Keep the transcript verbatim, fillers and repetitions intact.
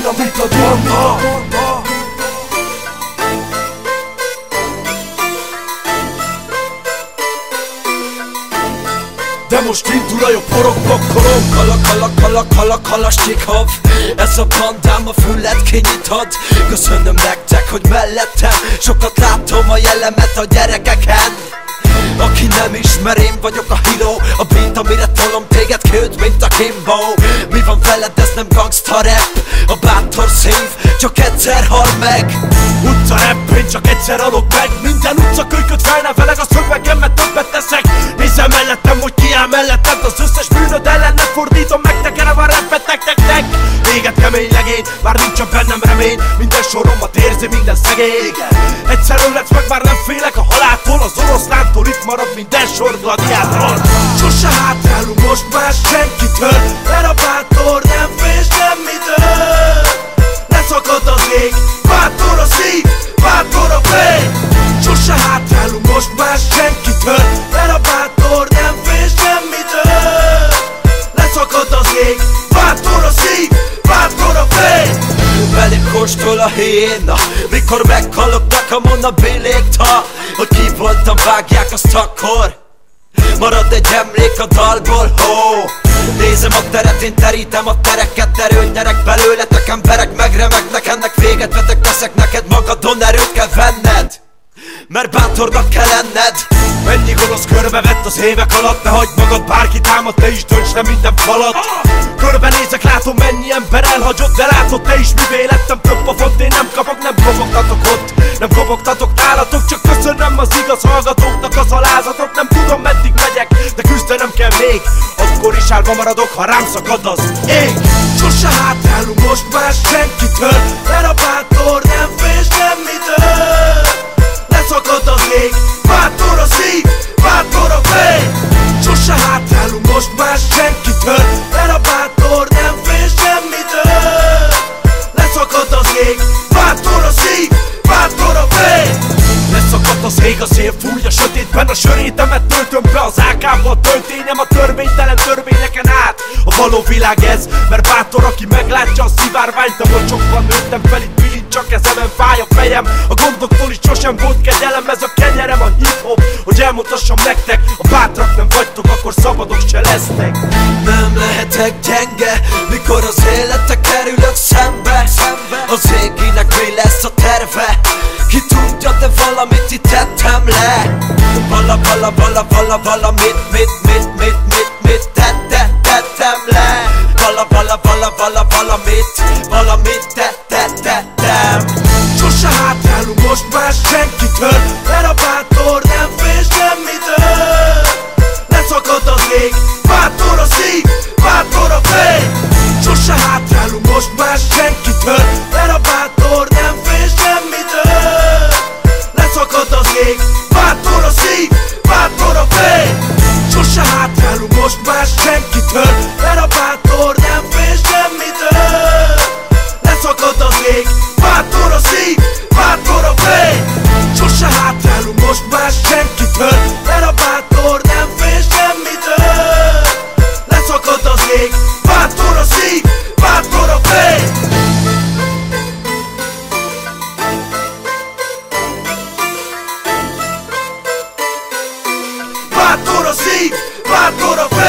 amit a banda. De most indul a jó porok-pokkolom. Kala, kala, kala, kala, kalasnyikov. Ez a bandám a füllet kinyitod. Köszönöm nektek, hogy mellettem. Sokat látom a jellemet a gyerekeken. Aki nem ismer, én vagyok a hero. A beat, amire tolom téged, küld, mint a Kimbo. Mi van veled, ez nem gangsta rap. A bátor szív csak egyszer hal meg. Utca rap, én csak egyszer alok meg. Minden utca kölyköt felneveleg a szövegemet, többet teszek. Nézzel mellettem, hogy ki áll mellettem. Az összes bűnöd ellen nem fordítom meg. Tekerem a rappet nektek. Téged kemény legény, már nincsen bennem remény. Minden soromat érzi minden szegény. Egyszer ölletsz meg, már nem félek a haláltól. Az oroszlántól itt marad minden sor gladiátor. Sose hátrálunk most már senkitől, mert a bátor nem fél semmitől. Leszakad az ég, bátor a szív, bátor a fény. Sose hátrálunk most már senkitől, mert a bátor nem fél semmitől. Leszakad az ég, bátor a szív, bátor a fény. Velem kóstol a hiéna, mikor meghalok nekem a biléta. Hogy ki voltam, vágják azt akkor marad egy emlék a dalból, ho. Nézem a teret, én terítem a tereket. Erőt nyerek belőletek, emberek megremegnek. Ennek véget vetek, teszek neked, magadon erőt kell venned, mert bátornak kell lenned. Mennyi gonosz körbevett az évek alatt. Ne hagyd magad, bárki támad, te is dönts le minden falat. Körbenézek, látom mennyi ember elhagyott. De látod te is, mivé lettem több a font. Én nem kapok, nem kopogtatok ott, nem kopogtatok nálatok. Csak köszönöm az igaz hallgatóknak az alázatot. Nem tudom meddig megyek, de küzdenem kell még. Akkor is állva maradok, ha rám szakad az ég. Sose hátrálunk most már senkitől, mert a bátor nem fél semmitől. Leszakad az ég, bátor a szív, bátor a fény. Sose hátrálunk most már senkitől, mert a bátor nem fél semmitől. Leszakad az ég, bátor a szív, bátor a fény. Leszakad az ég, a szél fúj a sötétben. A sörétemet töltöm be az á ká-val. Töltényem a törvénytelen törvényeken át. A való világ ez, mert bátor, aki meglátja a szivárványt. A mocsokban nőttem fel, itt bilint, csak ezemen fáj a fejem. A gondoktól is sosem volt kegyelem. Ez a kenyerem, a hip-hop, hogy elmutassam nektek. A bátrak nem vagytok, akkor szabadok se lesznek. Nem lehetek gyenge, mikor az életek kerülök szembe. Az éginek mi lesz a terve? Ki tudja, de valamit itt tettem le. Vala, vala, vala, vala, valamit, mit, mit, mit, mit, mit, tette, tettem le. Vala, vala, vala, vala, valamit, valamit, tette, tettem. Sose hátrálunk most már senkitől, mert a bátor nem fél semmitől. Leszakad az ég, bátor a szív, bátor a fény. Sose hátrálunk most már senkitől, mert a bátor nem fél semmitől. Leszakad az ég, bátor a szív, bátor a fény. Sose hátrálunk most már senkitől, mert a bátor nem fél semmitől. Leszakad az ég, bátor a szív, bátor a fény. Sose hátrálunk most már senkitől, mert a bátor nem fél semmitől. Leszakad az ég, bátor a szív, bátor a fény. Bátor a szív, bátor a fény.